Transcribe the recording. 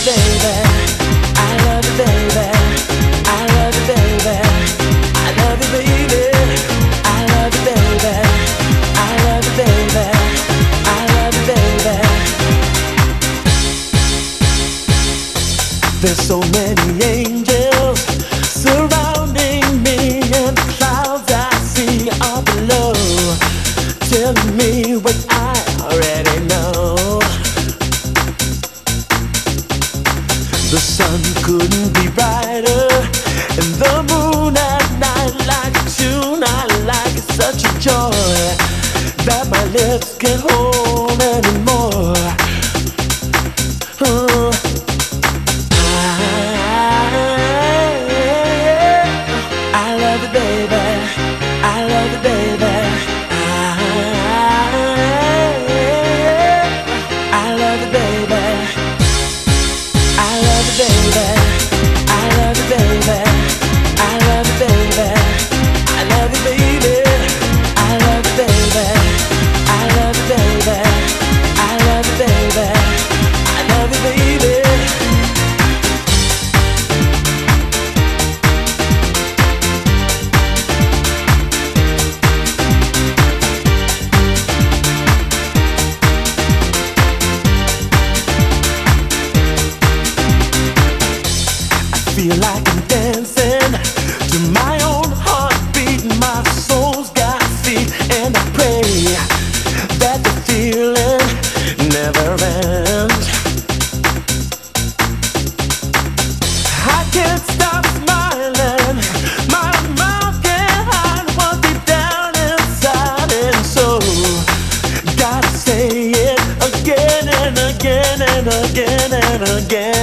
There's so many angels surrounding me, and the clouds I see are below, telling me what I already know. The sun couldn't be brighter, and the moon at night like a tune I like. It's such a joy that my lips can't hold anymore. I love you, baby. I love you, baby. I love you, baby. I love you, baby. I love you, baby. I love you, baby. I love you, baby. I love you, baby. I love you, baby. I love you, baby. I love you, baby. Feel like I'm dancing to my own heartbeat. My soul's got feet, and I pray that the feeling never ends. I can't stop smiling. My mouth can't hide what's deep down inside, and so gotta say it again and again and again and again.